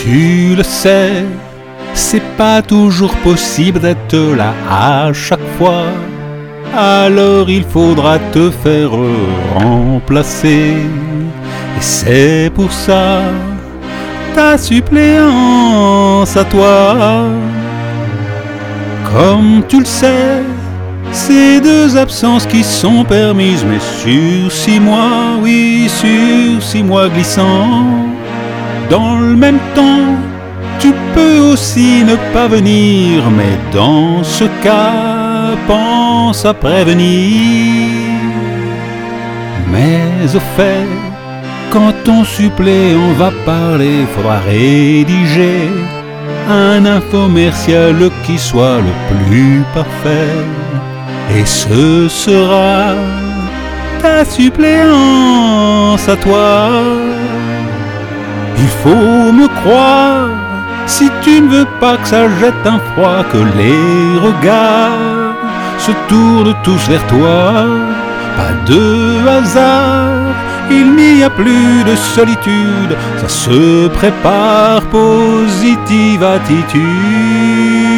tu le sais, c'est pas toujours possible d'être là à chaque fois. Alors il faudra te faire remplacer. Et c'est pour ça ta suppléance à toi. Comme tu le sais, ces 2 absences qui sont permises, mais sur 6 mois, oui, sur 6 mois glissants. Dans le même temps, tu peux aussi ne pas venir, mais dans ce cas, pense à prévenir. Mais au fait, quand ton suppléant va parler, faudra rédiger un infomercial qui soit le plus parfait. Et ce sera ta suppléance à toi. Il faut me croire, si tu ne veux pas que ça jette un froid, que les regards se tournent tous vers toi. Pas de hasard, il n'y a plus de solitude, ça se prépare, positive attitude.